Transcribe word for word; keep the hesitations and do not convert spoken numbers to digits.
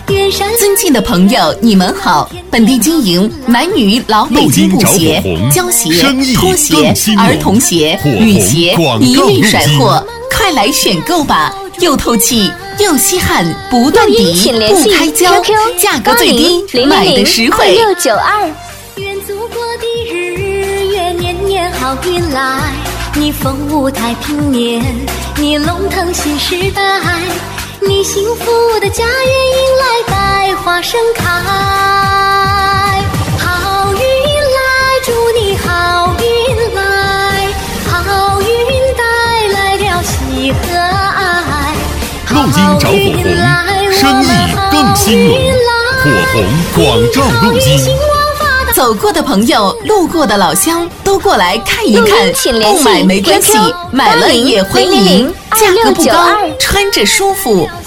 尊敬的朋友，你们好！本地经营男女老北京布鞋、胶鞋、拖鞋、儿童鞋、女鞋，一律甩货，快来选购吧！又透气又吸汗，不断底，不开胶，价格最低，买的实惠。 六九二。 愿祖国的日月年年好运来，你风舞太平年，你龙腾新时代。你幸福的家园迎来百花盛开，好运来，祝你好运来，好运带来了喜和爱。 路金找火红，生意更兴隆。火红广照路金。 走过的朋友，路过的老乡，都过来看一看。不买没关系，买了也欢迎。价格不高，穿着舒服。